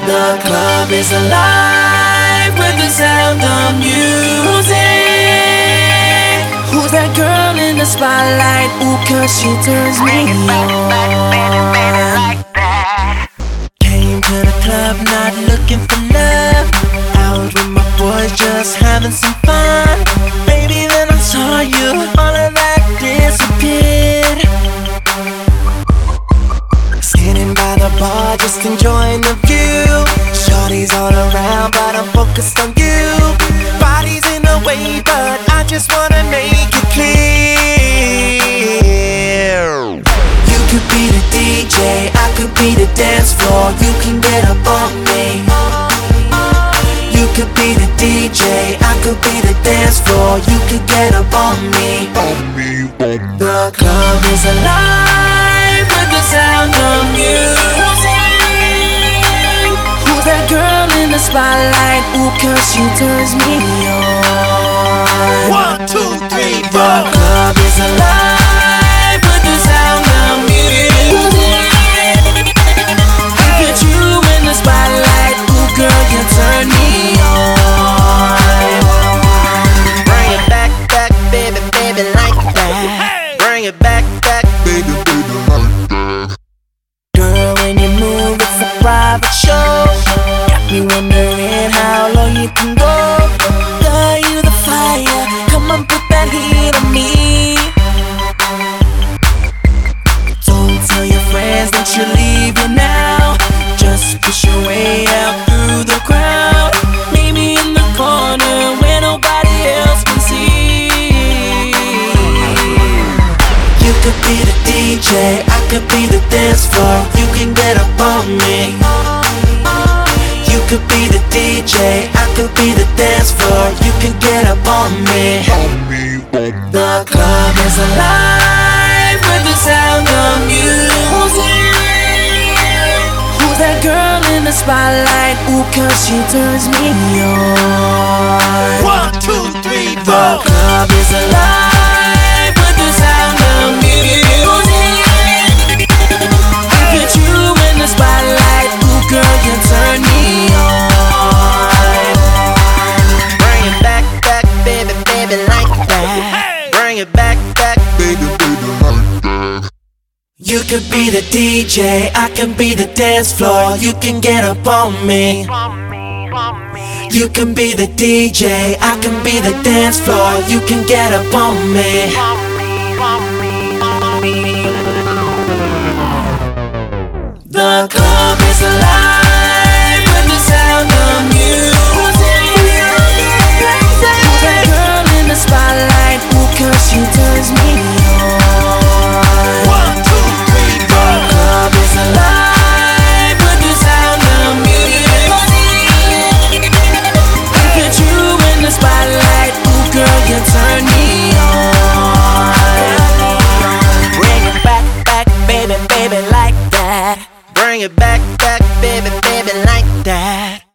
The club is alive with the sound of music. Who's that girl in the spotlight? Ooh, 'cause she turns me on. Came to the club not looking for love. Out with my boys just having some fun. Baby, then I saw you, all of that disappeared. Sitting by the bar, just enjoying the view. Shorty's all around, but I'm focused on you. Body's in the way, but I just wanna make it clear. You could be the DJ, I could be the dance floor. You can get up on me. You could be the DJ, I could be the dance floor. You could get up on me. The club is alive with the sound of music. Who's that girl in the spotlight? Ooh, 'cause she turns me on. 1, 2, 3, 4. The club is alive with the sound of music. I put you in the spotlight. Ooh, girl, you turn me on. Bring it back, back, baby, baby, like that. Bring it back, back, baby, baby, like that. Girl, when you move, it's a private show. Got me wondering how low you can go. Girl, you the fire, come on, put that heat on me. Don't tell your friends that you're leaving now. Just push your way out through the crowd. Meet me in the corner where nobody else can see. You could be the DJ, I could be the dance floor. You can get up on me. You could be the DJ, I could be the dance floor. You can get up on me. The club is alive with the sound of music. Who's that girl in the spotlight? Ooh, 'cause she turns me on. 1, 2, 3, 4. The club is alive with the sound of music. I put you in the spotlight. Ooh, girl, you turn me on. Bring it back, back, baby, baby, like that. Bring it back, back, baby, baby, like that. You could be the DJ, I can be the dance floor. You can get up on me. You can be the DJ, I can be the dance floor. You can get up on me. The club is alive with the sound of music. Who's that girl in the spotlight? Ooh, 'cause she turns me on. 1, 2, 3, 4. The club is alive with the sound of music. I put you in the spotlight. Ooh, girl, you turn me on. Bring it back, back, baby, baby, like that. Bring it back, back, baby, baby, like that.